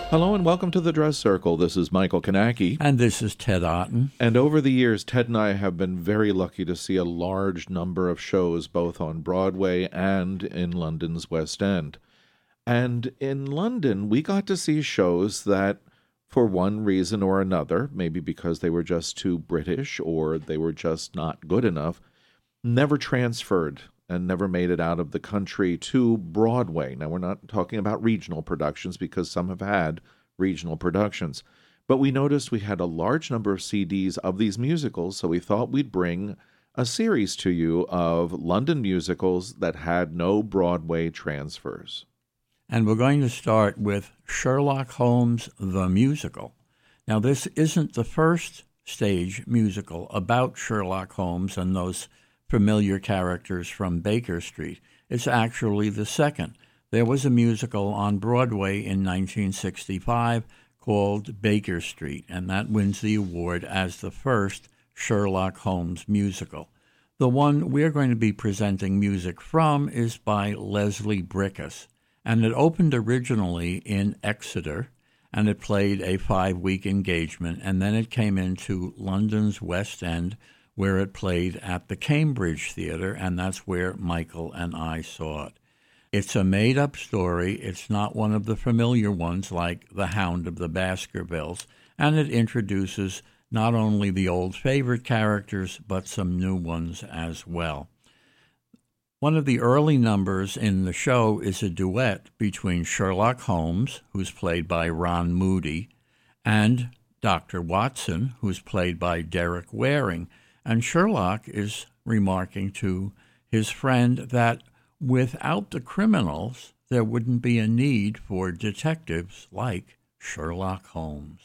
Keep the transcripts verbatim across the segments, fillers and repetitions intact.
Hello and welcome to the Dress Circle. This is Michael Kanaki. And this is Ted Otten. And over the years, Ted and I have been very lucky to see a large number of shows both on Broadway and in London's West End. And in London, we got to see shows that, for one reason or another, maybe because they were just too British or they were just not good enough, never transferred and never made it out of the country to Broadway. Now, we're not talking about regional productions because some have had regional productions. But we noticed we had a large number of C Ds of these musicals, so we thought we'd bring a series to you of London musicals that had no Broadway transfers. And we're going to start with Sherlock Holmes, the Musical. Now, this isn't the first stage musical about Sherlock Holmes and those familiar characters from Baker Street. It's actually the second. There was a musical on Broadway in nineteen sixty-five called Baker Street, and that wins the award as the first Sherlock Holmes musical. The one we're going to be presenting music from is by Leslie Bricusse, and it opened originally in Exeter, and it played a five-week engagement, and then it came into London's West End, where it played at the Cambridge Theatre, and that's where Michael and I saw it. It's a made-up story. It's not one of the familiar ones like The Hound of the Baskervilles, and it introduces not only the old favorite characters, but some new ones as well. One of the early numbers in the show is a duet between Sherlock Holmes, who's played by Ron Moody, and Doctor Watson, who's played by Derek Waring. And Sherlock is remarking to his friend that without the criminals, there wouldn't be a need for detectives like Sherlock Holmes.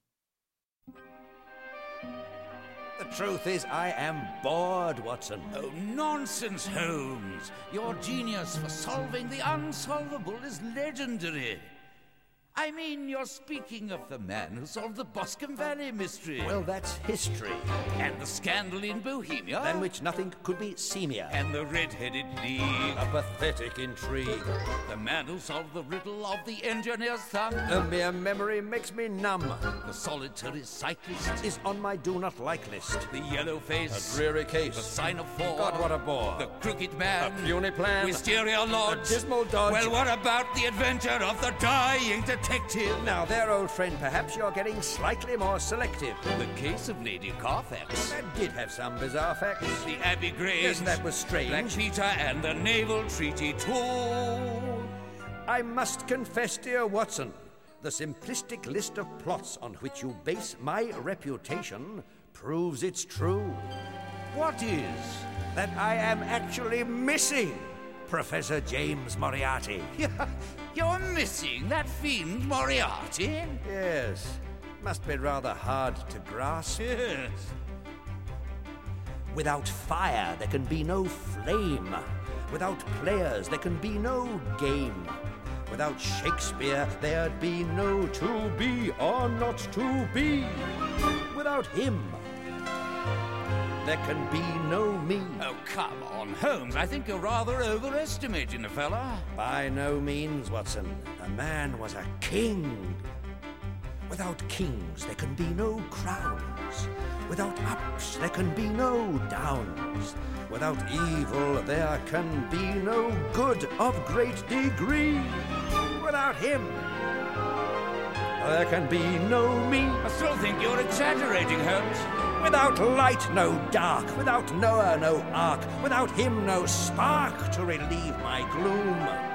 The truth is, I am bored, Watson. Oh, nonsense, Holmes. Your genius for solving the unsolvable is legendary. I mean, you're speaking of the man who solved the Boscombe Valley mystery. Well, that's history. And the scandal in Bohemia. Than which nothing could be seamier. And the red-headed league. A pathetic intrigue. The man who solved the riddle of the engineer's thumb. The mere memory makes me numb. The solitary cyclist is on my do-not-like list. The yellow face. A dreary case. The sign of four. God, what a bore. The crooked man. A puny plan. Wisteria Lodge. A dismal dodge. Well, what about the adventure of the dying detective? Now there, old friend, perhaps you're getting slightly more selective. The case of Lady Carfax. That did have some bizarre facts. The Abbey Grange. Yes, that was strange. Black Peter and the Naval Treaty too. I must confess, dear Watson, the simplistic list of plots on which you base my reputation proves it's true. What is? That I am actually missing Professor James Moriarty. You're missing that fiend Moriarty? Yes. Must be rather hard to grasp. Yes. Without fire, there can be no flame. Without players, there can be no game. Without Shakespeare, there'd be no to be or not to be. Without him, there can be no me. Oh, come on, Holmes. I think you're rather overestimating the fella. By no means, Watson. The man was a king. Without kings, there can be no crowns. Without ups, there can be no downs. Without evil, there can be no good of great degree. Without him, there can be no me. I still think you're exaggerating, Holmes. Without light, no dark. Without Noah, no ark. Without him, no spark to relieve my gloom.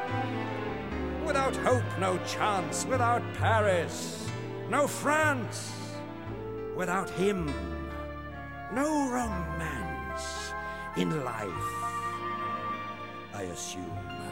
Without hope, no chance. Without Paris, no France. Without him, no romance in life, I assume.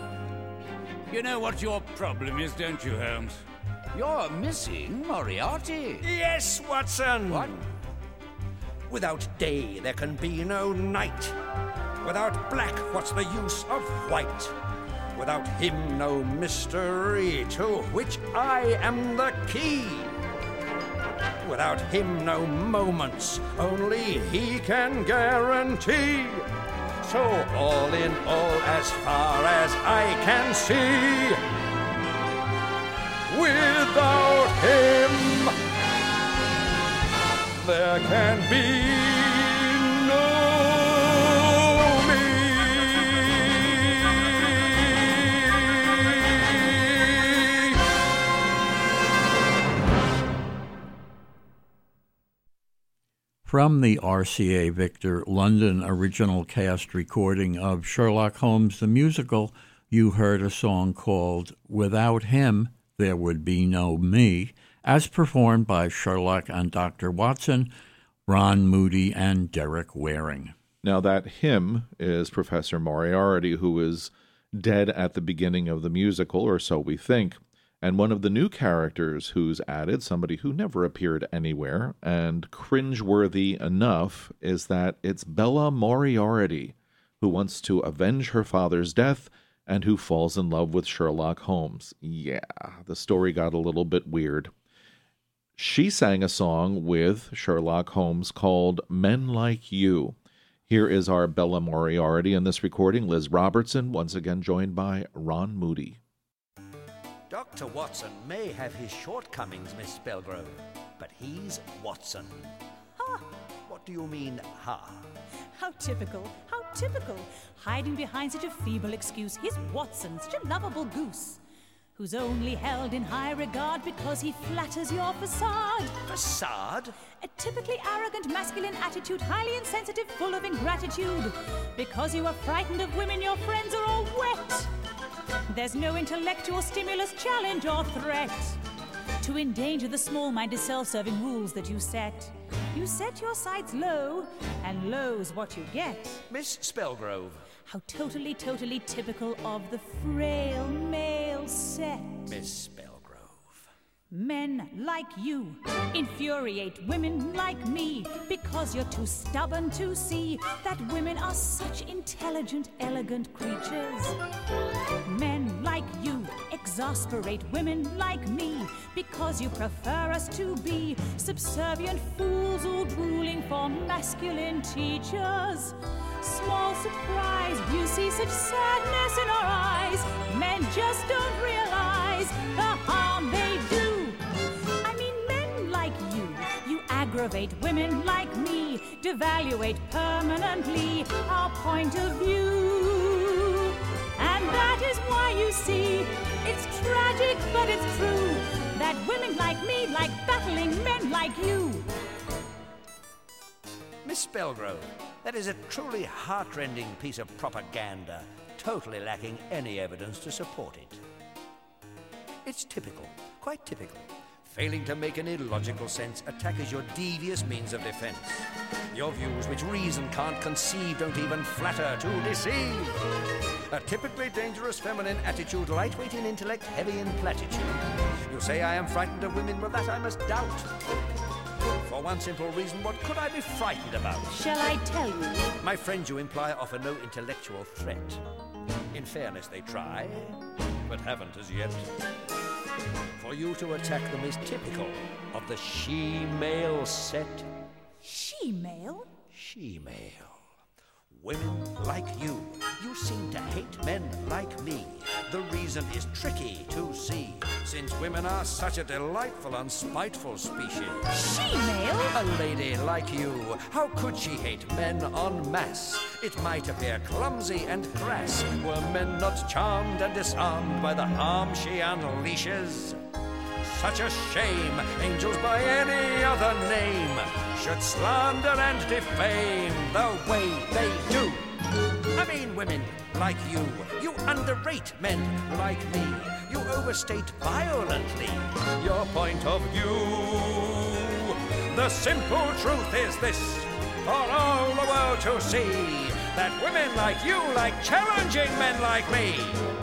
You know what your problem is, don't you, Holmes? You're missing Moriarty. Yes, Watson. What? Without day, there can be no night. Without black, what's the use of white? Without him, no mystery to which I am the key. Without him, no moments, only he can guarantee. So all in all, as far as I can see, without him, there can be no me. From the R C A Victor London original cast recording of Sherlock Holmes the Musical, you heard a song called Without Him, There Would Be No Me, as performed by Sherlock and Doctor Watson, Ron Moody, and Derek Waring. Now that him is Professor Moriarty, who is dead at the beginning of the musical, or so we think. And one of the new characters who's added, somebody who never appeared anywhere, and cringeworthy enough, is that it's Bella Moriarty, who wants to avenge her father's death and who falls in love with Sherlock Holmes. Yeah, the story got a little bit weird. She sang a song with Sherlock Holmes called Men Like You. Here is our Bella Moriarty in this recording, Liz Robertson, once again joined by Ron Moody. Doctor Watson may have his shortcomings, Miss Spellgrove, but he's Watson. Ha! What do you mean, ha? How typical, how typical. Hiding behind such a feeble excuse. He's Watson, such a lovable goose, who's only held in high regard because he flatters your facade. Facade? A typically arrogant masculine attitude, highly insensitive, full of ingratitude. Because you are frightened of women, your friends are all wet. There's no intellectual stimulus, challenge, or threat to endanger the small-minded self-serving rules that you set. You set your sights low, and low's what you get. Miss Spellgrove. How totally, totally typical of the frail male set. Miss Spellgrove. Men like you infuriate women like me because you're too stubborn to see that women are such intelligent, elegant creatures. Men like you exasperate women like me because you prefer us to be subservient fools all drooling for masculine teachers. Small surprise, you see such sadness in our eyes. Men just don't realize the harm they do. I mean, men like you, you aggravate women like me, devaluate permanently our point of view. And that is why you see, it's tragic but it's true, that women like me like battling men like you. Miss Spellgrove, that is a truly heartrending piece of propaganda, totally lacking any evidence to support it. It's typical, quite typical. Failing to make any logical sense, attack is your devious means of defense. Your views, which reason can't conceive, don't even flatter to deceive. A typically dangerous feminine attitude, lightweight in intellect, heavy in platitude. You say I am frightened of women, well that I must doubt. For one simple reason, what could I be frightened about? Shall I tell you? My friends you imply offer no intellectual threat. In fairness, they try, but haven't as yet. For you to attack them is typical of the she-male set. She-male? She-male. Women like you, you seem to hate men like me. The reason is tricky to see, since women are such a delightful and spiteful species. She-male? A lady like you, how could she hate men en masse? It might appear clumsy and crass, were men not charmed and disarmed by the harm she unleashes. Such a shame, angels by any other name should slander and defame the way they do. I mean women like you, you underrate men like me. You overstate violently your point of view. The simple truth is this, for all the world to see, that women like you like challenging men like me.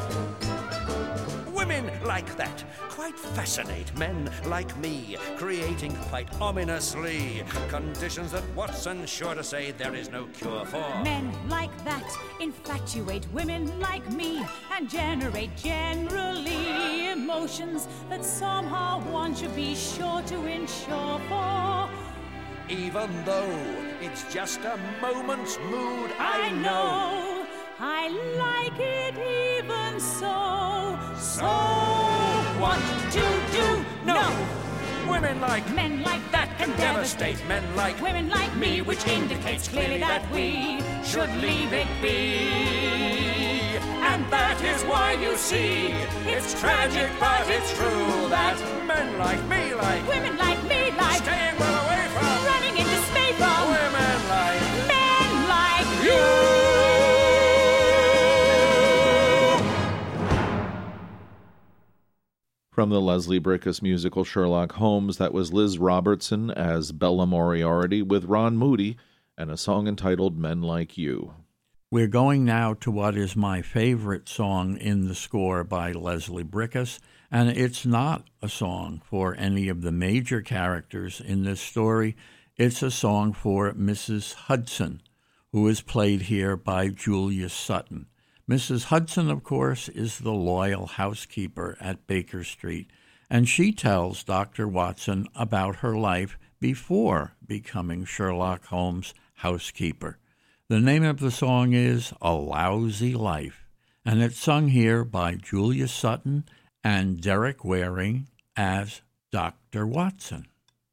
Women like that quite fascinate men like me, creating quite ominously conditions that Watson's sure to say there is no cure for. Men like that infatuate women like me and generate generally emotions that somehow one should be sure to insure for. Even though it's just a moment's mood, I, I know. I like it even so. So what to do? No. no. women like Men like that can devastate men like women like me, which indicates clearly that we should leave it be. And that is why you see it's tragic, but it's true that men like me like women like me like staying well away from running in dismay from women like men like you. From the Leslie Bricusse musical Sherlock Holmes, that was Liz Robertson as Bella Moriarty with Ron Moody and a song entitled Men Like You. We're going now to what is my favorite song in the score by Leslie Bricusse, and it's not a song for any of the major characters in this story. It's a song for Missus Hudson, who is played here by Julia Sutton. Missus Hudson, of course, is the loyal housekeeper at Baker Street, and she tells Doctor Watson about her life before becoming Sherlock Holmes' housekeeper. The name of the song is A Lousy Life, and it's sung here by Julia Sutton and Derek Waring as Doctor Watson.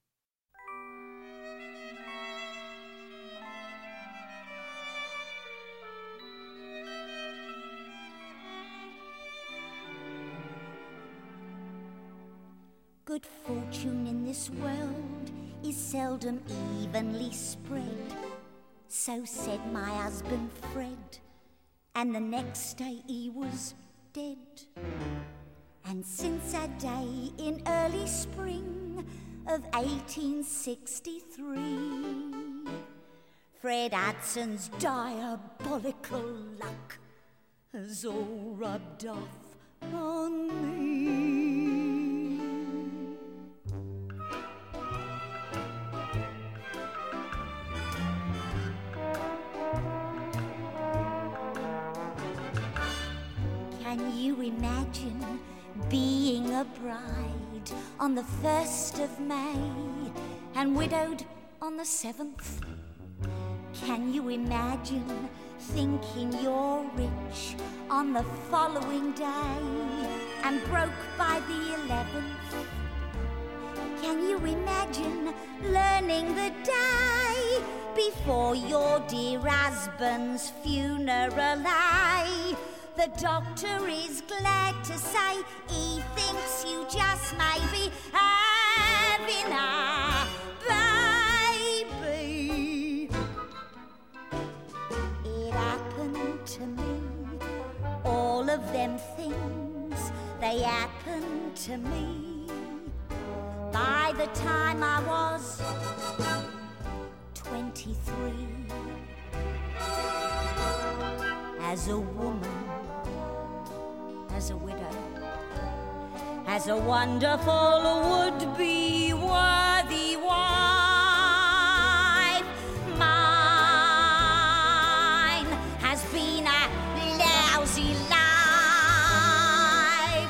Good fortune in this world is seldom evenly spread. So said my husband Fred, and the next day he was dead. And since a day in early spring of eighteen sixty-three, Fred Hudson's diabolical luck has all rubbed off on me. Can you imagine being a bride on the first of May and widowed on the seventh? Can you imagine thinking you're rich on the following day and broke by the eleventh? Can you imagine learning the day before your dear husband's funeral? Aye, the doctor is glad to say he thinks you just may be having a baby. It happened to me, all of them things, they happened to me. By the time I was twenty-three, as a woman, as a widow, as a wonderful would-be worthy wife, mine has been a lousy life.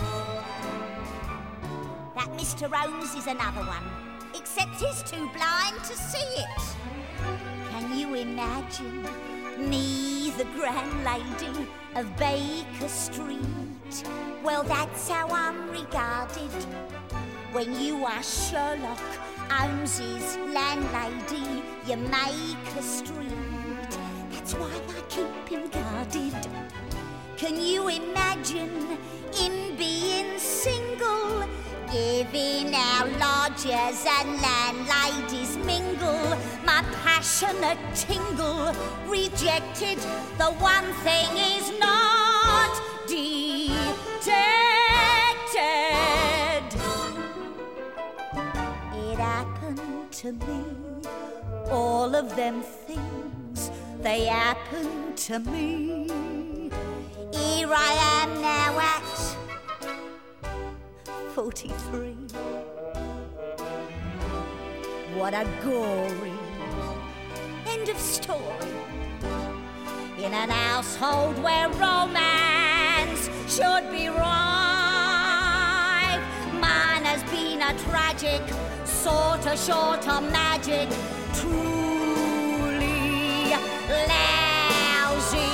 That Mister Holmes is another one, except he's too blind to see it. Can you imagine me, the grand lady of Baker Street? Well, that's how I'm regarded. When you are Sherlock Holmes's landlady, you make a street. That's why I keep him guarded. Can you imagine him being single, giving our lodgers and landladies mingle? My passionate tingle rejected, the one thing is not detected. It happened to me, all of them things, they happened to me. Here I am now at forty-three. What a gory end of story in an household where romance should be rife. Mine has been a tragic, sort of short of magic, truly lousy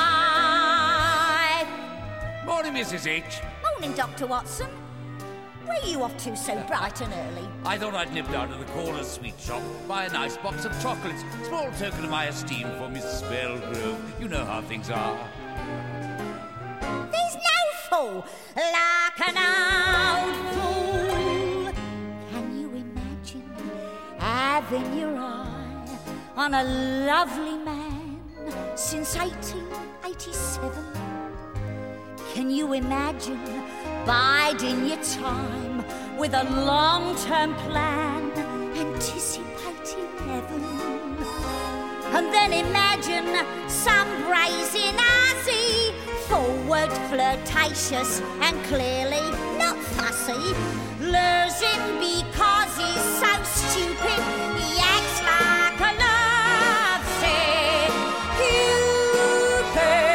life. Morning, Missus H. Morning, Doctor Watson. Where are you off to so bright and early? I thought I'd nip down to the corner sweet shop, buy a nice box of chocolates, small token of my esteem for Miss Spellgrove. You know how things are. There's no fool like an old fool. Can you imagine having your eye on a lovely man since eighteen eighty-seven? Can you imagine biding your time with a long-term plan, anticipating heaven? And then imagine some brazen Aussie, forward, flirtatious, and clearly not fussy, losing because he's so stupid he acts like a lovesick Cupid.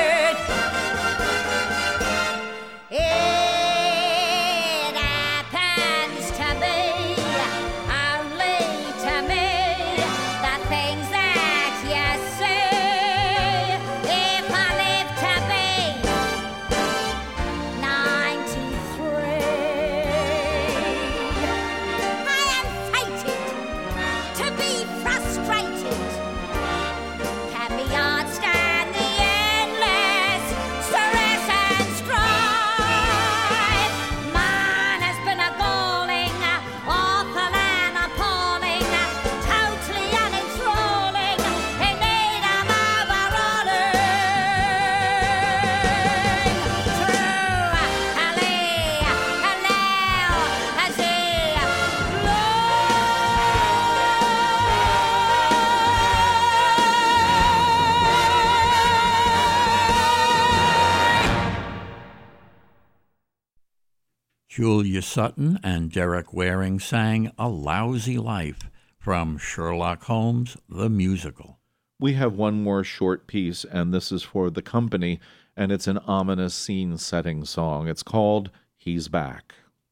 It happens to be, only to me, the things that you see. If I live to be ninety-three, I am fated to be frustrated. Can my heart stand the endless stress and strife? Mine has been a galling, awful and appalling, totally unenthralling, in need of overhauling. True, Ali, hello, as Julia Sutton and Derek Waring sang A Lousy Life from Sherlock Holmes, the musical. We have one more short piece, and this is for The Company, and it's an ominous scene-setting song. It's called He's Back.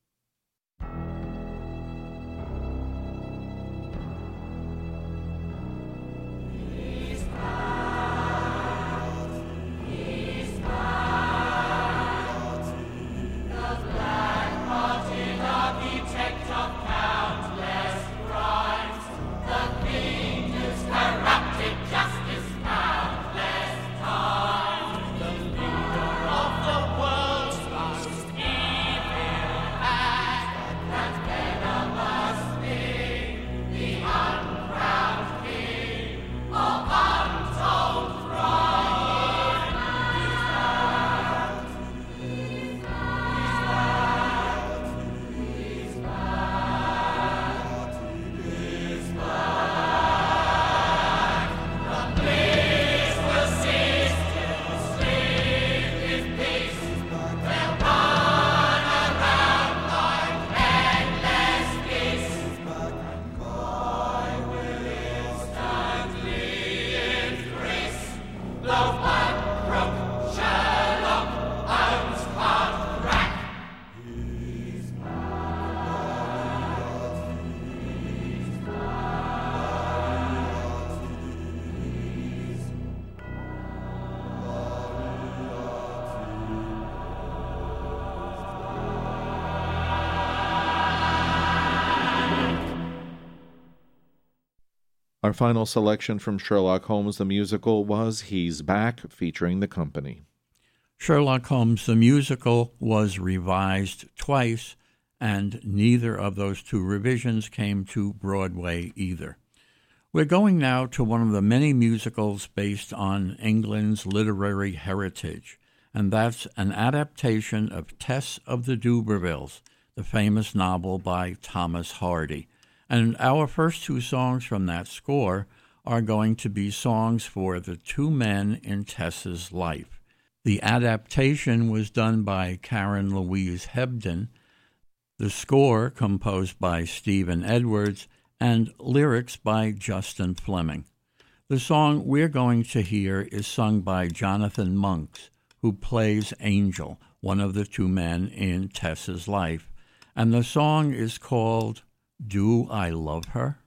Our final selection from Sherlock Holmes the Musical was He's Back, featuring The Company. Sherlock Holmes the Musical was revised twice, and neither of those two revisions came to Broadway either. We're going now to one of the many musicals based on England's literary heritage, and that's an adaptation of Tess of the D'Urbervilles, the famous novel by Thomas Hardy. And our first two songs from that score are going to be songs for the two men in Tess's life. The adaptation was done by Karen Louise Hebden, the score composed by Stephen Edwards, and lyrics by Justin Fleming. The song we're going to hear is sung by Jonathan Monks, who plays Angel, one of the two men in Tess's life, and the song is called Do I Love Her?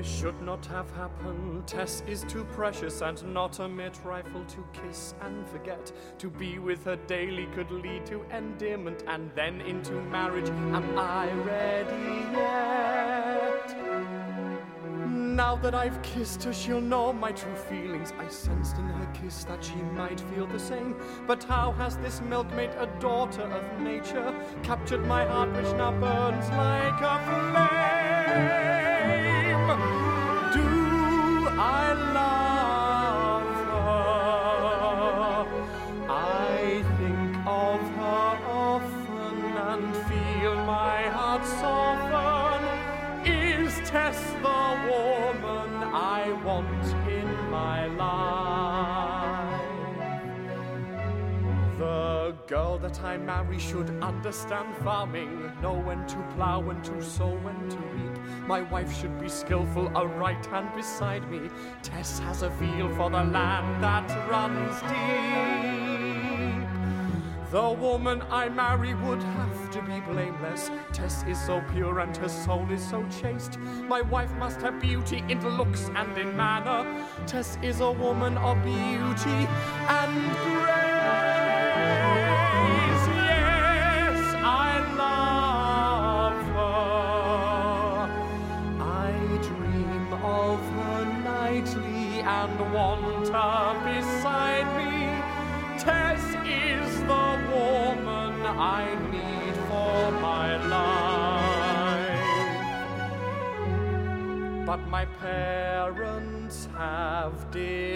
this should not have happened. Tess is too precious and not a mere trifle to kiss and forget. To be with her daily could lead to endearment and then into marriage. Am I ready yet? Now that I've kissed her, she'll know my true feelings. I sensed in her kiss that she might feel the same. But how has this milkmaid, a daughter of nature, captured my heart which now burns like a flame? Do I love her? I think of her often and feel my heart soften. Is Tess the woman I want in my life? The girl that I marry should understand farming, know when to plow, when to sow, when to reap. My wife should be skillful, a right hand beside me. Tess has a feel for the land that runs deep. The woman I marry would have to be blameless. Tess is so pure and her soul is so chaste. My wife must have beauty in looks and in manner. Tess is a woman of beauty and grace. Yes, I love her. I dream of her nightly and want her beside me. Tess is the woman I need for my life. But my parents have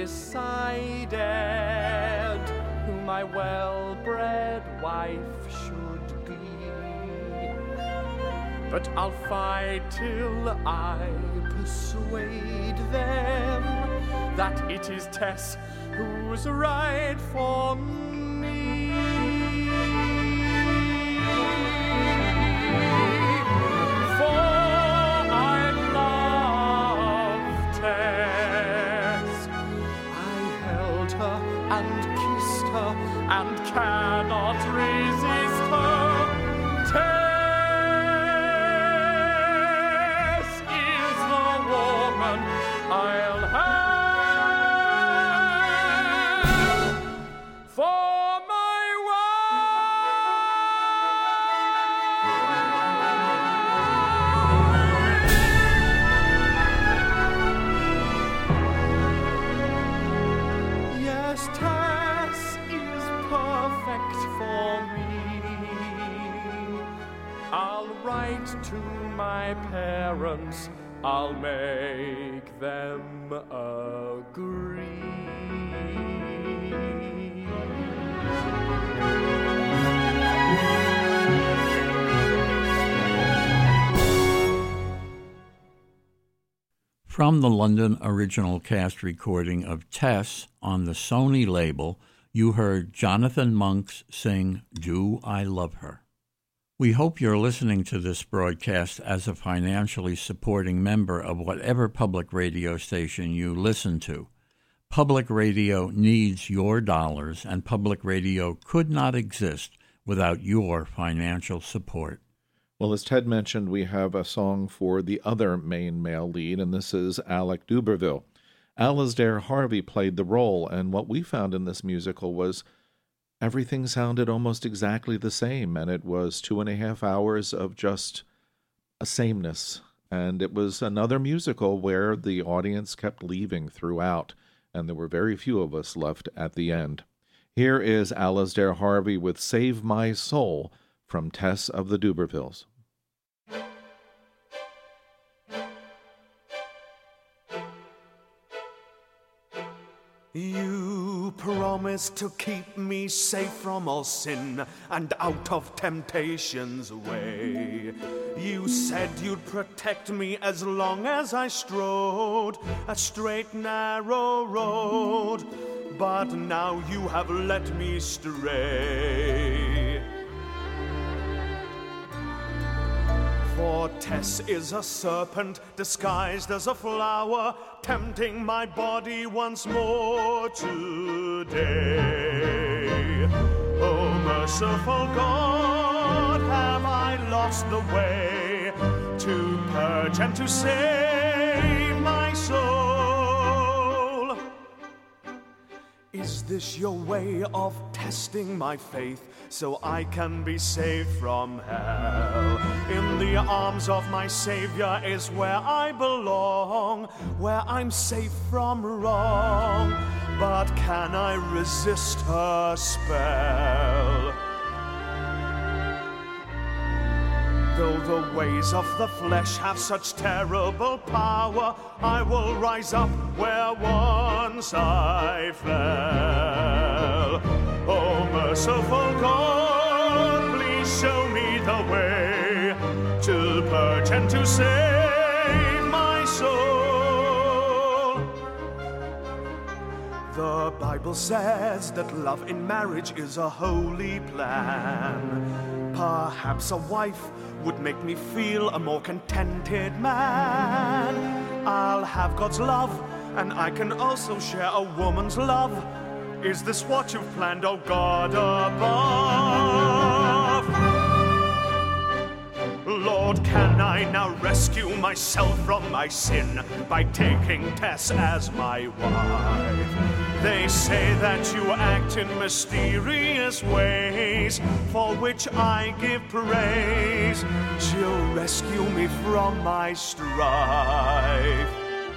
decided who my well-bred wife should be. But I'll fight till I persuade them that it is Tess who's right for me. For I love Tess. I held her and kissed her and cannot resist her. Tess is the woman I'll have. To my parents, I'll make them agree. From the London original cast recording of Tess on the Sony label, you heard Jonathan Monks sing Do I Love Her? We hope you're listening to this broadcast as a financially supporting member of whatever public radio station you listen to. Public radio needs your dollars, and public radio could not exist without your financial support. Well, as Ted mentioned, we have a song for the other main male lead, and this is Alec Duberville. Alasdair Harvey played the role, and what we found in this musical was everything sounded almost exactly the same, and it was two and a half hours of just a sameness. And it was another musical where the audience kept leaving throughout, and there were very few of us left at the end. Here is Alasdair Harvey with Save My Soul from Tess of the Dubervilles. You promised to keep me safe from all sin and out of temptation's way. You said you'd protect me as long as I strode a straight, narrow road, but now you have let me stray. For Tess is a serpent disguised as a flower, tempting my body once more today. Oh, merciful God, have I lost the way to purge and to save Is this your way of testing my faith so I can be saved from hell? In the arms of my Savior is where I belong, where I'm safe from wrong. But can I resist her spell? Though the ways of the flesh have such terrible power, I will rise up where once I fell. Oh, merciful God, please show me the way to purge and to save my soul. The Bible says that love in marriage is a holy plan. Perhaps a wife would make me feel a more contented man. I'll have God's love, and I can also share a woman's love. Is this what you've planned, oh God above? Lord, can I now rescue myself from my sin by taking Tess as my wife? They say that you act in mysterious ways, for which I give praise. She'll rescue me from my strife.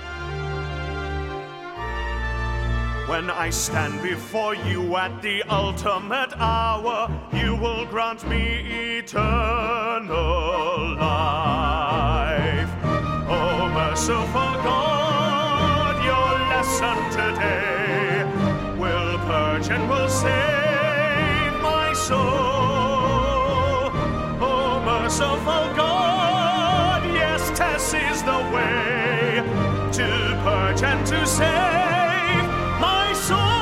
When I stand before you at the ultimate hour, you will grant me eternal life. Oh, merciful God, your lesson today will purge and will save my soul. Oh, merciful God, yes, Tess is the way to purge and to save my soul.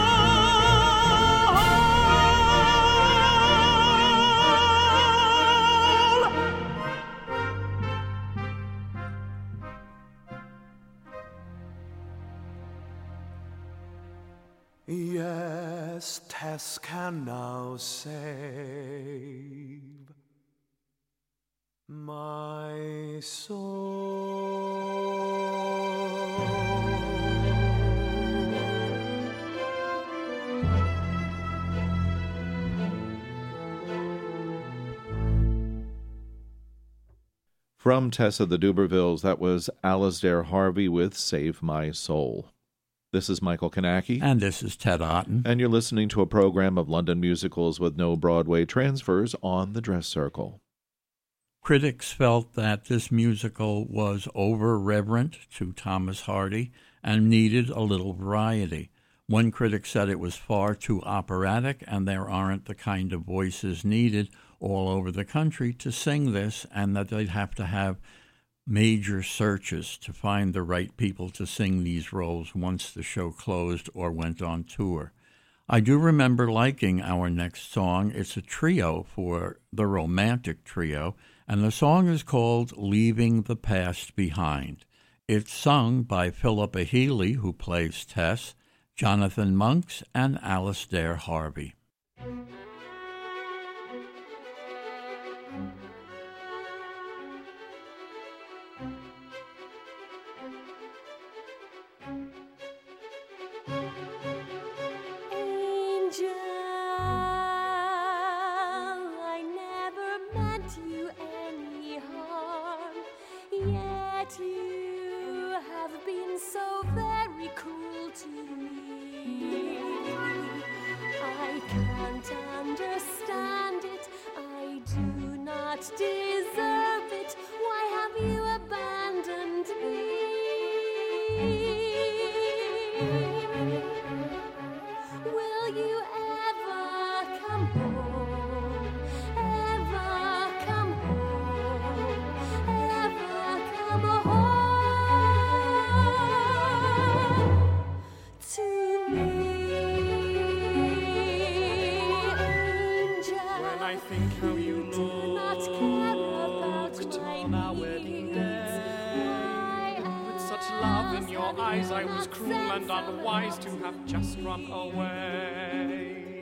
Yes, Tess can now save my soul. From Tess of the Dubervilles, that was Alasdair Harvey with Save My Soul. This is Michael Kanacki. And this is Ted Otten. And you're listening to a program of London musicals with no Broadway transfers on the Dress Circle. Critics felt that this musical was over-reverent to Thomas Hardy and needed a little variety. One critic said it was far too operatic and there aren't the kind of voices needed all over the country to sing this, and that they'd have to have major searches to find the right people to sing these roles once the show closed or went on tour. I do remember liking our next song. It's a trio for the Romantic Trio, and the song is called Leaving the Past Behind. It's sung by Philippa Healy, who plays Tess, Jonathan Monks, and Alasdair Harvey. You have been so very cruel to me. I can't understand it. I do not deserve it. Why have you abandoned me? Will you ever come home? Ever come home? Ever come home to me, angel? When I think how you do not care about on our wedding day, with such love in your eyes, I was cruel and unwise to have just run away.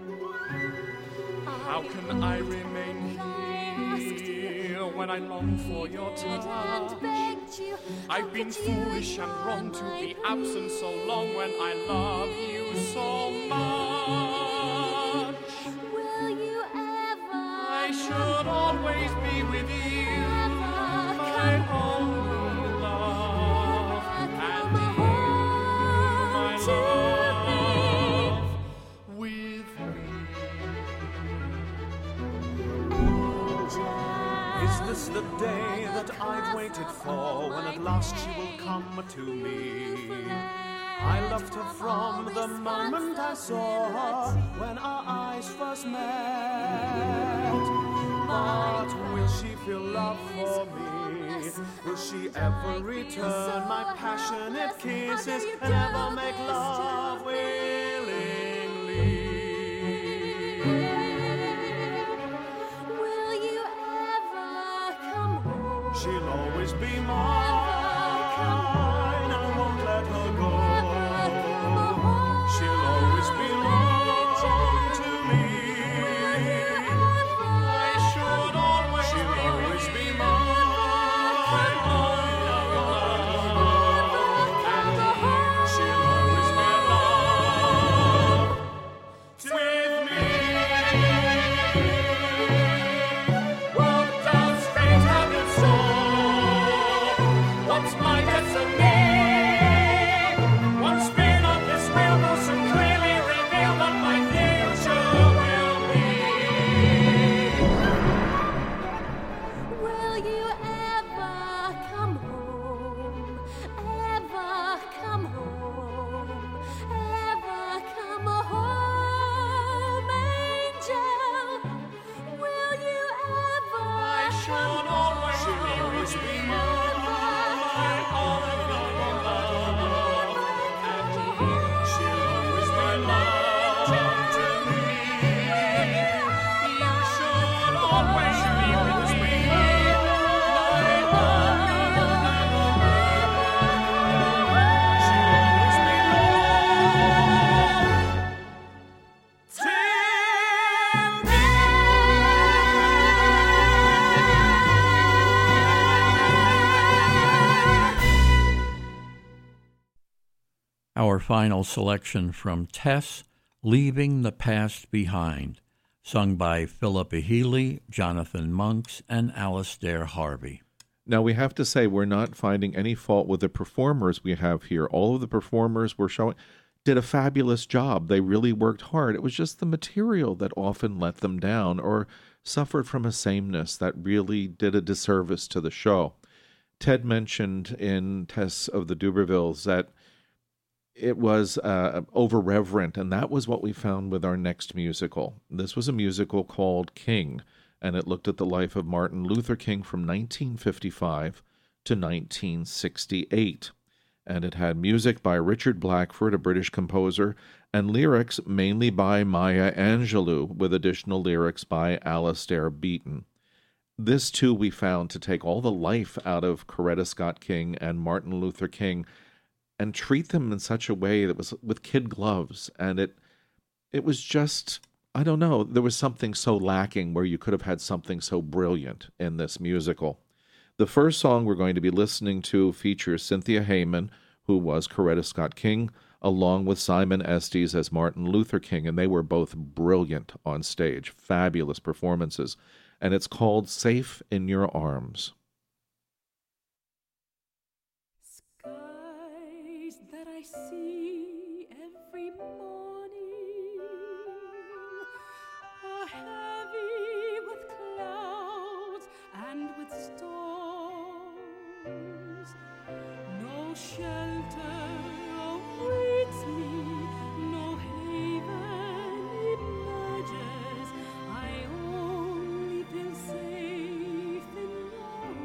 How can I remain here when I long for your touch? I've been foolish and wrong to be absent so long when I love you so this the day that I've waited for, when at last she will come to me? I loved her from the moment I saw her, when our eyes first met. But will she feel love for me? Will she ever return my passionate kisses and ever make love willingly? Will you ever come home? She'll always be mine, I won't let her go. She'll always belong to me. I should always, she'll always be mine. She'll always be loved with me. What does fate have in store? What's my destiny? One spin of this wheel will so clearly reveal what my future will be. Will you ever come home? Ever come home? Ever come home, angel? Will you ever? I should always, she'll always be mine. All in love, and she'll always be loved to me. You should always be with me. She'll always be loved to me. Our final selection from Tess, Leaving the Past Behind, sung by Philippa Healy, Jonathan Monks, and Alistair Harvey. Now, we have to say we're not finding any fault with the performers we have here. All of the performers were showing did a fabulous job. They really worked hard. It was just the material that often let them down or suffered from a sameness that really did a disservice to the show. Ted mentioned in Tess of the Dubervilles that it was uh, over-reverent, and that was what we found with our next musical. This was a musical called King, and it looked at the life of Martin Luther King from nineteen fifty-five to nineteen sixty-eight. And it had music by Richard Blackford, a British composer, and lyrics mainly by Maya Angelou, with additional lyrics by Alastair Beaton. This, too, we found to take all the life out of Coretta Scott King and Martin Luther King and treat them in such a way that was with kid gloves. And it it was just, I don't know, there was something so lacking where you could have had something so brilliant in this musical. The first song we're going to be listening to features Cynthia Hayman, who was Coretta Scott King, along with Simon Estes as Martin Luther King, and they were both brilliant on stage, fabulous performances. And it's called Safe in Your Arms. Skies that I see every morning are heavy with clouds and with storms. No shelter awaits me, no haven emerges. I only feel safe in your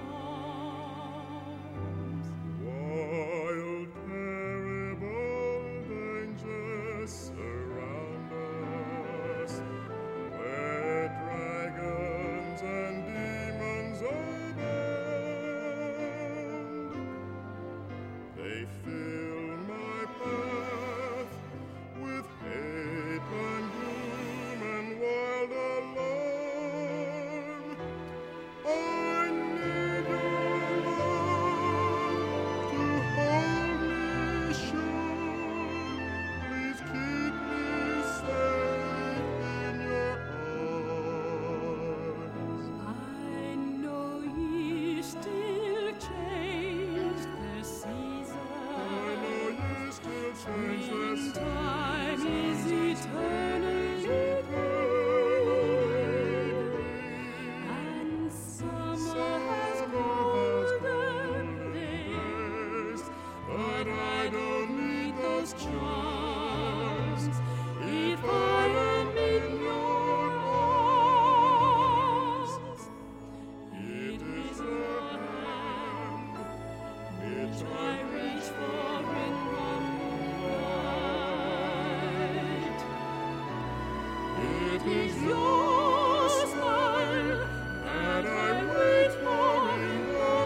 It is your smile that I wait for in the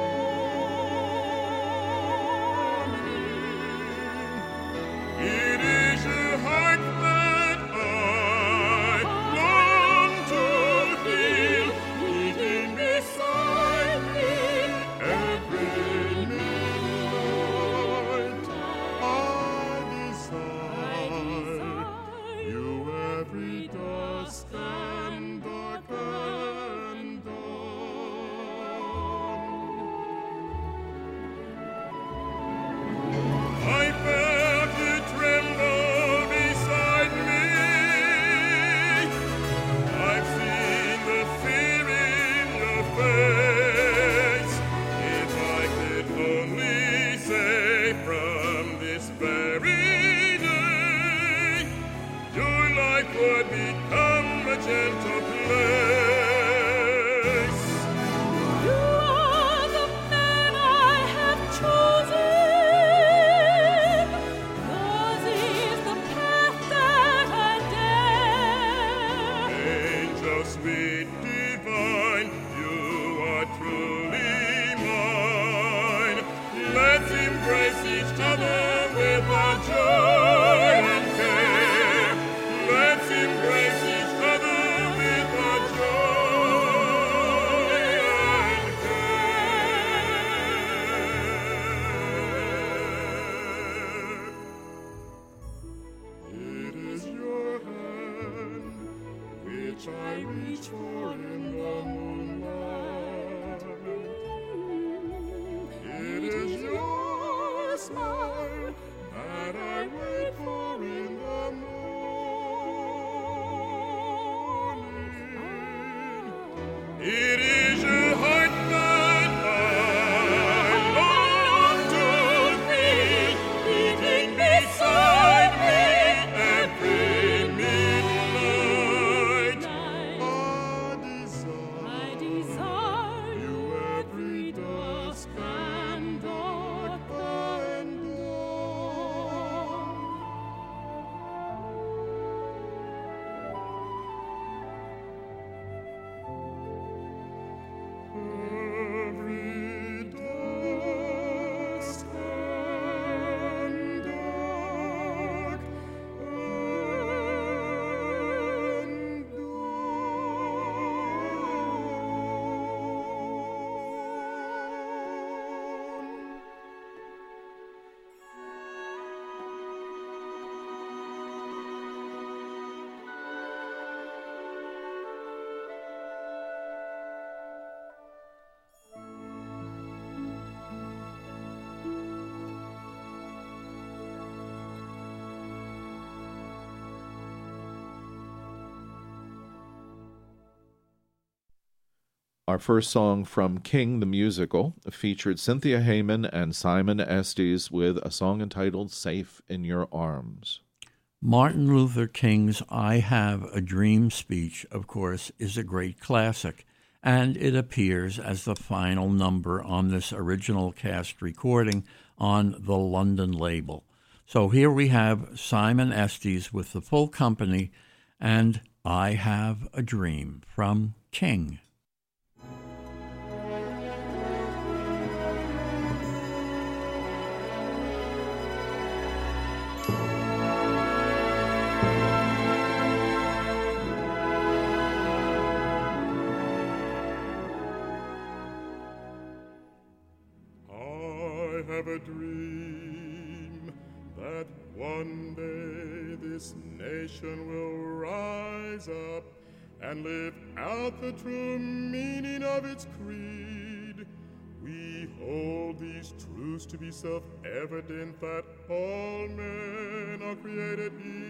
morning. It is your heart that I long to feel, beating beside me every midnight. I desire you every dusk and dark and dawn. I felt you tremble beside me. I've seen the fear in your face. If I could only say from this very day, your life would become a gentle place. You are the man I have chosen. Yours is the path that I dare. Angel sweet divine, you are truly mine. Let's embrace each other with our joy and care. Let's embrace each other with our joy and care. It is your hand which I reach for in the moonlight. It is your smile that I wait for in the morning. It is your heart that I long to feel, beating beside me every midnight. I desire you every dusk and dark and dawn. Every dusk and dark and dawn. Our first song from King the Musical featured Cynthia Hayman and Simon Estes with a song entitled Safe in Your Arms. Martin Luther King's I Have a Dream speech, of course, is a great classic, and it appears as the final number on this original cast recording on the London label. So here we have Simon Estes with the full company and I Have a Dream from King. I have a dream that one day this nation will rise up and live out the true meaning of its creed. We hold these truths to be self-evident, that all men are created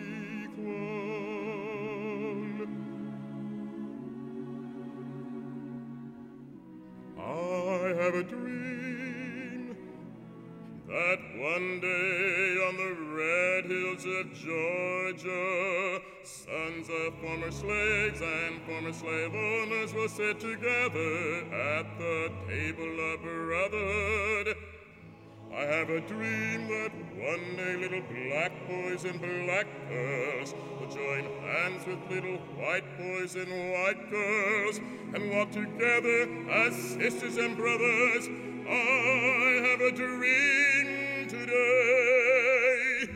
equal. I have a dream that one day on the red hills of Georgia, sons of former slaves and former slave owners will sit together at the table of brotherhood. I have a dream that one day little black boys and black girls will join hands with little white boys and white girls and walk together as sisters and brothers. I have a dream today.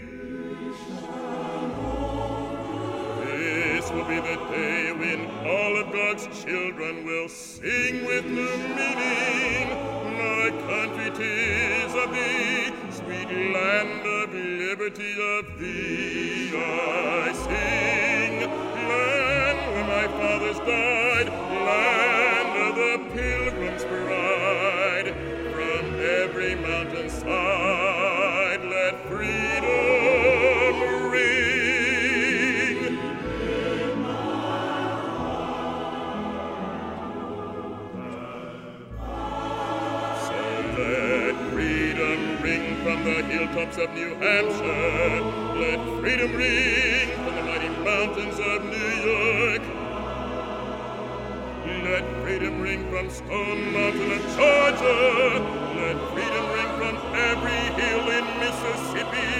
This will be the day when all of God's children will sing with new meaning. My country 'tis of thee, sweet land of liberty of thee I sing. Land where my fathers died, land of the pilgrim's bride. From every mountainside let freedom ring. So let freedom ring from the hilltops of New Hampshire. Let freedom ring from the mighty mountains of New York. Let freedom ring from Stone Mountain of Georgia. Let freedom ring from every hill in Mississippi.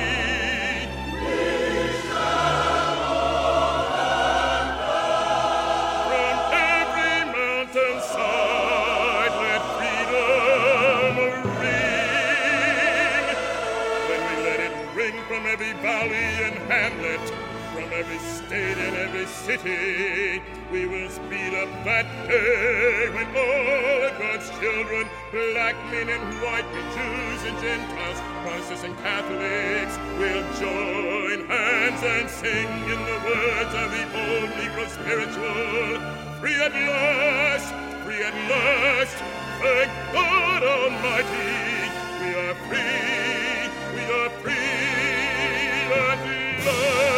From every mountainside, let freedom ring. Then we let it ring from every valley and hamlet, from every state and every city. We will speed up that day when all of God's children, black men and white men, Jews and Gentiles, Protestants and Catholics, will join hands and sing in the words of the old Negro spiritual. Free at last, free at last, thank God Almighty. We are free, we are free at last.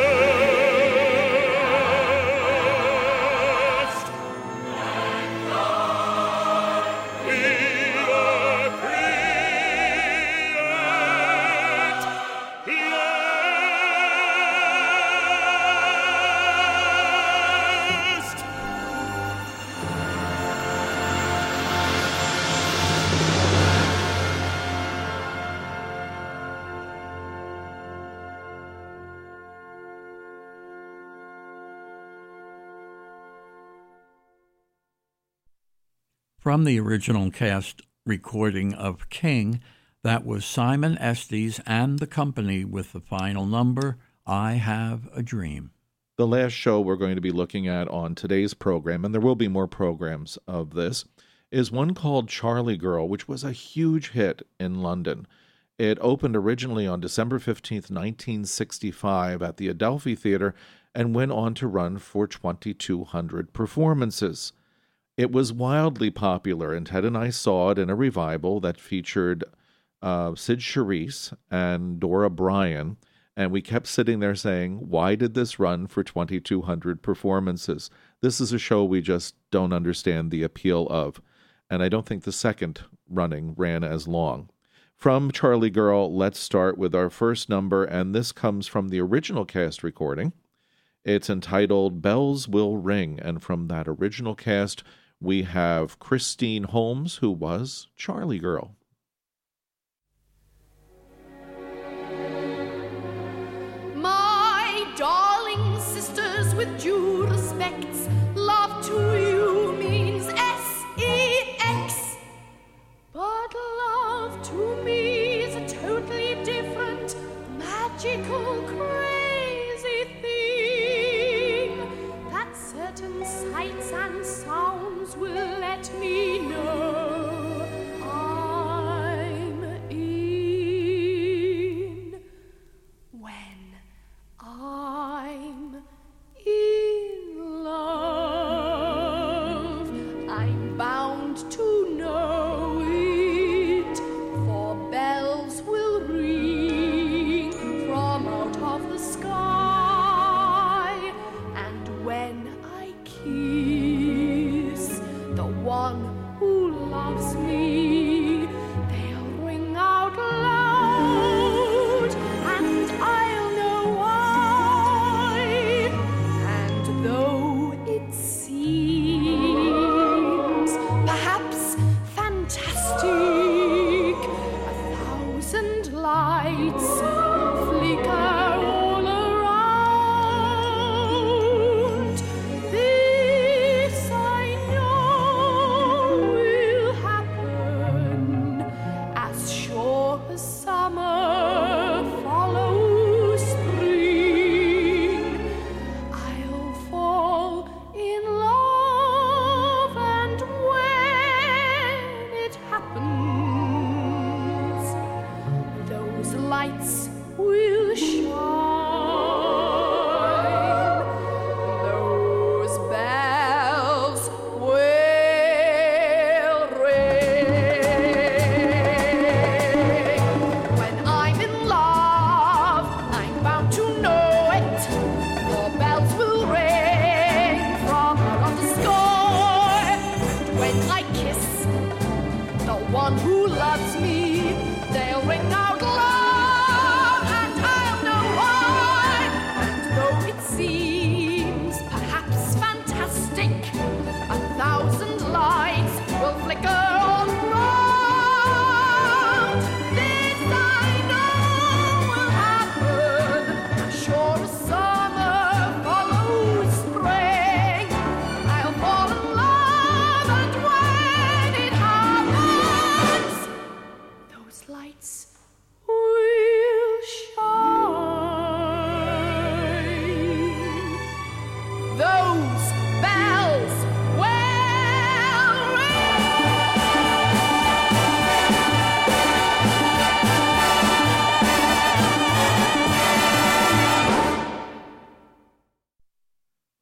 From the original cast recording of King, that was Simon Estes and the company with the final number, I Have a Dream. The last show we're going to be looking at on today's program, and there will be more programs of this, is one called Charlie Girl, which was a huge hit in London. It opened originally on December fifteenth, nineteen sixty-five at the Adelphi Theatre and went on to run for twenty-two hundred performances. It was wildly popular, and Ted and I saw it in a revival that featured uh, Sid Charisse and Dora Bryan, and we kept sitting there saying, why did this run for twenty-two hundred performances? This is a show we just don't understand the appeal of, and I don't think the second running ran as long. From Charlie Girl, let's start with our first number, and this comes from the original cast recording. It's entitled Bells Will Ring, and from that original cast, we have Christine Holmes, who was Charlie Girl. My darling sisters, with due respects, love to you means S E X. But love to me is a totally different, magical, crazy thing that certain sights and sounds will let me know. I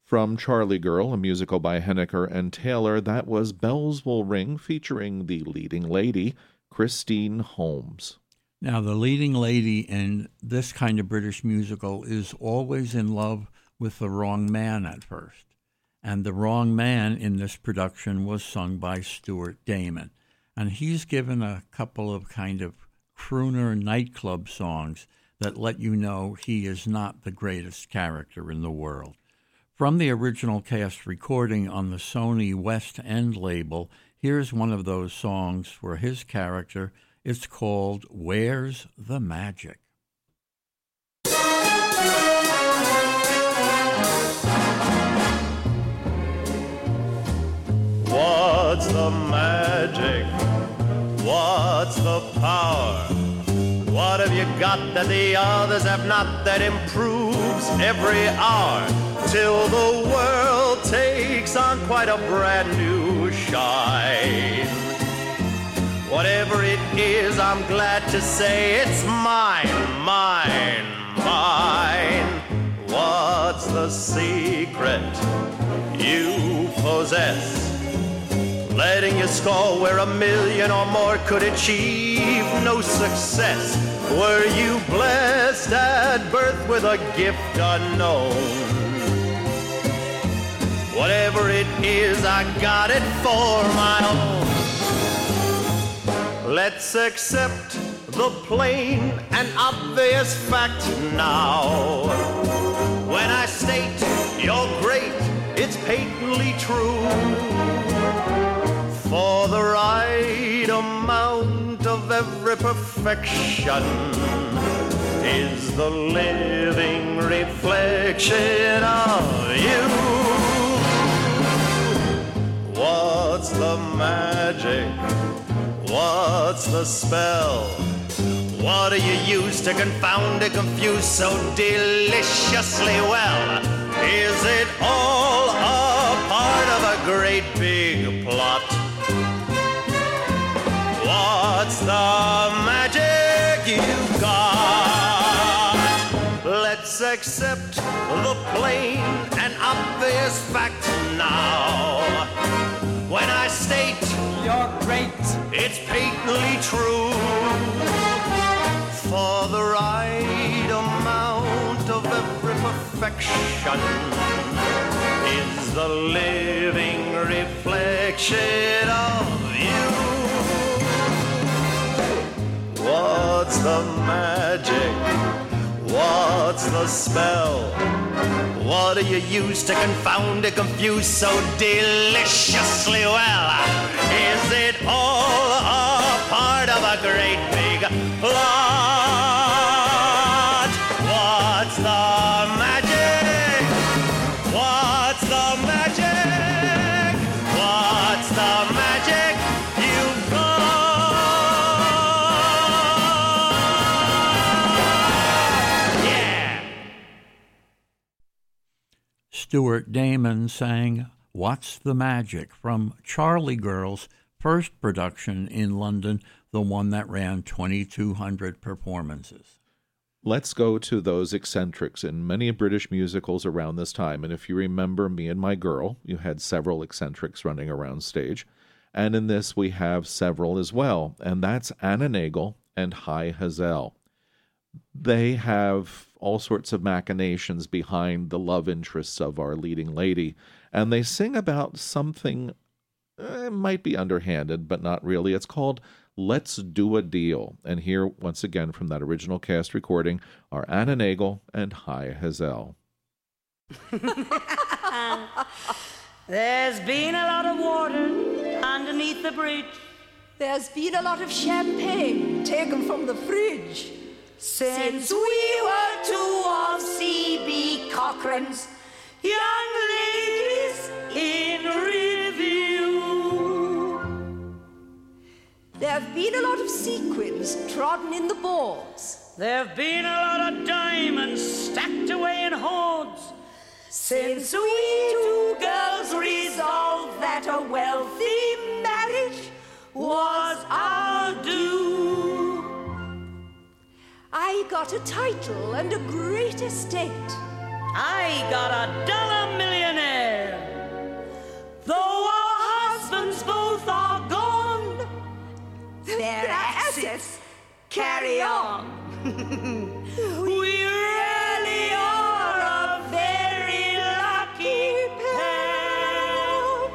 From Charlie Girl, a musical by Henniker and Taylor, that was Bells Will Ring, featuring the leading lady, Christine Holmes. Now, the leading lady in this kind of British musical is always in love with the wrong man at first. And the wrong man in this production was sung by Stuart Damon. And he's given a couple of kind of crooner nightclub songs that let you know he is not the greatest character in the world. From the original cast recording on the Sony West End label, here's one of those songs for his character. It's called Where's the Magic? What's the magic? What's the power? What have you got that the others have not that improves every hour till the world takes on quite a brand new shine? Whatever it is, I'm glad to say it's mine, mine, mine. What's the secret you possess? Letting you score where a million or more could achieve no success. Were you blessed at birth with a gift unknown? Whatever it is, I got it for my own. Let's accept the plain and obvious fact now. When I state you're great, it's patently true. For the right amount of every perfection is the living reflection of you. What's the magic? What's the spell? What do you use to confound and confuse so deliciously well? Is it all a part of a great big plot? What's the magic you've got? Let's accept the plain and obvious fact now. When I state you're great, it's patently true. For the right amount of every perfection is the living reflection of you. What's the magic? What's the spell? What do you use to confound and confuse so deliciously well? Is it all a part of a great big plot? What's the magic? What's the magic? What's the magic you've got? Yeah! Stuart Damon sang What's the Magic from Charlie Girl's first production in London, the one that ran twenty-two hundred performances. Let's go to those eccentrics in many British musicals around this time. And if you remember Me and My Girl, you had several eccentrics running around stage. And in this, we have several as well. And that's Anna Nagel and Hy Hazel. They have all sorts of machinations behind the love interests of our leading lady. And they sing about something, uh, it might be underhanded, but not really. It's called Let's Do a Deal. And here, once again, from that original cast recording, are Anna Nagel and Hy Hazel. There's been a lot of water underneath the bridge. There's been a lot of champagne taken from the fridge. Since we were two of C B Cochrane's young ladies in review. There've been a lot of sequins trodden in the boards. There've been a lot of diamonds stacked away in hoards. Since we two girls resolved that a wealthy marriage was our due. I got a title and a great estate. I got a dollar millionaire carry on. We really are a very lucky pair.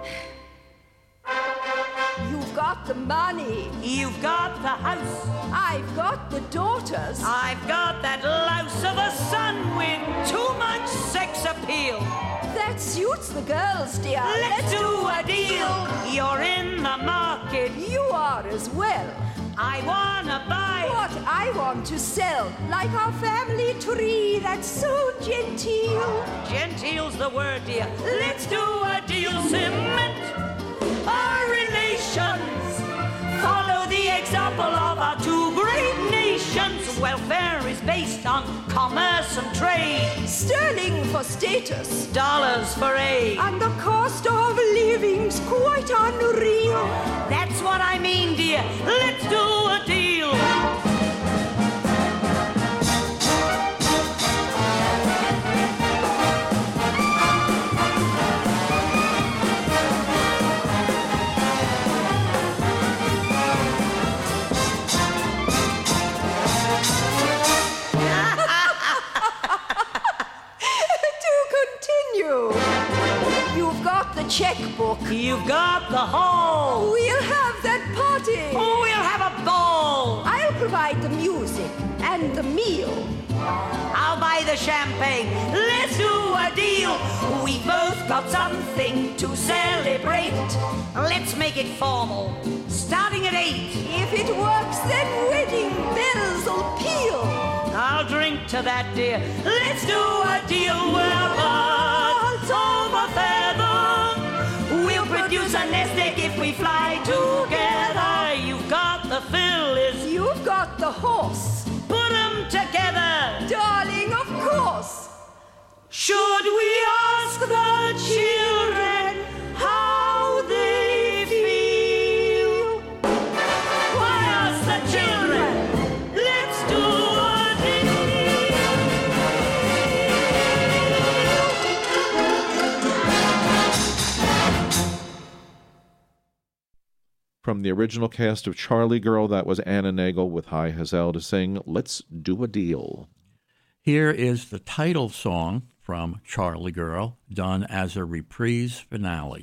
You've got the money. You've got the house. I've got the daughters. I've got that louse of a son with too much sex appeal. That suits the girls, dear. Let's, Let's do a deal. You're in the market. You are as well. I wanna buy what I want to sell, like our family tree that's so genteel. Genteel's the word, dear. Let's do a deal. Cement our relations. Follow the example of our two great nations. Welfare is based on commerce and trade. Sterling for status, dollars for aid, and the cost of living's quite unreal. That's what I mean, dear. Let's do a deal. Checkbook. You've got the hall. We'll have that party. Oh, we'll have a ball. I'll provide the music and the meal. I'll buy the champagne. Let's do a deal. We both got something to celebrate. Let's make it formal, starting at eight. If it works, then wedding bells will peal. I'll drink to that, dear. Let's do a deal where birds of a feather produce a nest egg if we fly together. You've got the Phyllis. You've got the horse. Put them together. Darling, of course. Should we ask the children how they feel? Why ask the children? Let's do a deal. From the original cast of Charlie Girl, that was Anna Nagel with Hy Hazel to sing Let's Do a Deal. Here is the title song from Charlie Girl, done as a reprise finale.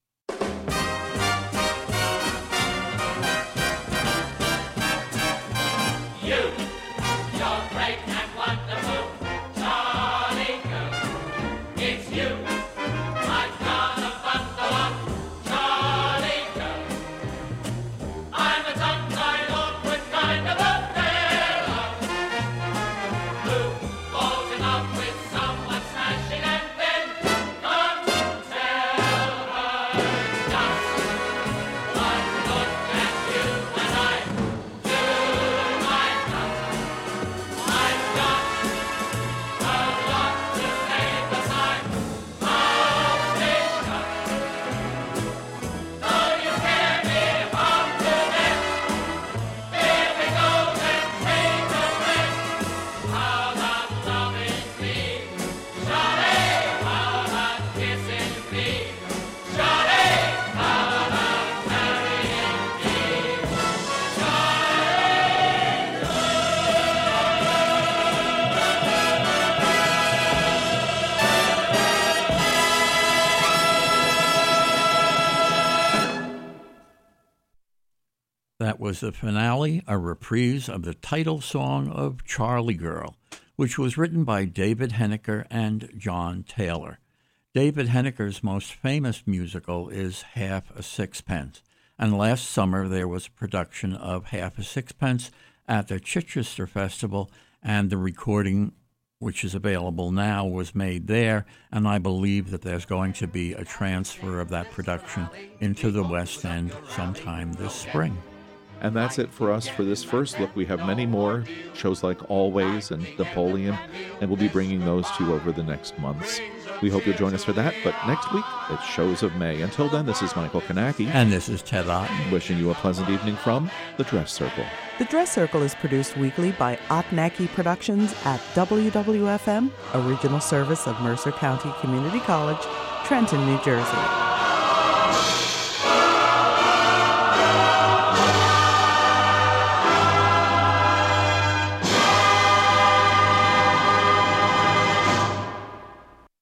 That was the finale, a reprise of the title song of Charlie Girl, which was written by David Henniker and John Taylor. David Henniker's most famous musical is Half a Sixpence, and last summer there was a production of Half a Sixpence at the Chichester Festival, and the recording, which is available now, was made there, and I believe that there's going to be a transfer of that production into the West End sometime this spring. And that's it for us for this first look. We have many more shows like Always and Napoleon, and we'll be bringing those to you over the next months. We hope you'll join us for that, but next week, it's Shows of May. Until then, this is Michael Kanaki. And this is Ted Otten. Wishing you a pleasant evening from The Dress Circle. The Dress Circle is produced weekly by Otnacki Productions at W W F M, original service of Mercer County Community College, Trenton, New Jersey.